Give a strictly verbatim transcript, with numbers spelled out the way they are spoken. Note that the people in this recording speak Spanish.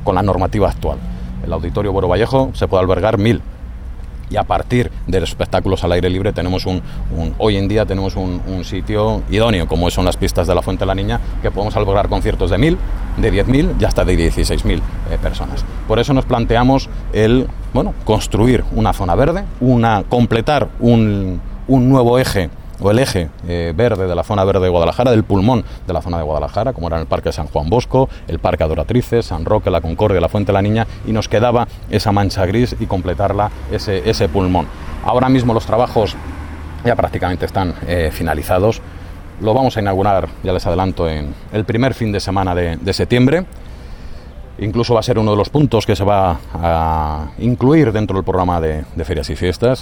con la normativa actual. El Auditorio Buero Vallejo se puede albergar mil. Y a partir de los espectáculos al aire libre tenemos un, un hoy en día tenemos un, un sitio idóneo, como son las pistas de la Fuente de la Niña, que podemos albergar conciertos de mil, de diez mil y hasta de dieciséis mil eh, personas. Por eso nos planteamos el bueno construir una zona verde, una completar un, un nuevo eje o el eje eh, verde de la zona verde de Guadalajara, del pulmón de la zona de Guadalajara, como eran el Parque San Juan Bosco, el Parque Adoratrices, San Roque, la Concordia, la Fuente de la Niña, y nos quedaba esa mancha gris y completarla, ese, ese pulmón. Ahora mismo los trabajos ya prácticamente están eh, finalizados. Lo vamos a inaugurar, ya les adelanto, en el primer fin de semana de, de septiembre. Incluso va a ser uno de los puntos que se va a incluir dentro del programa de, de ferias y fiestas.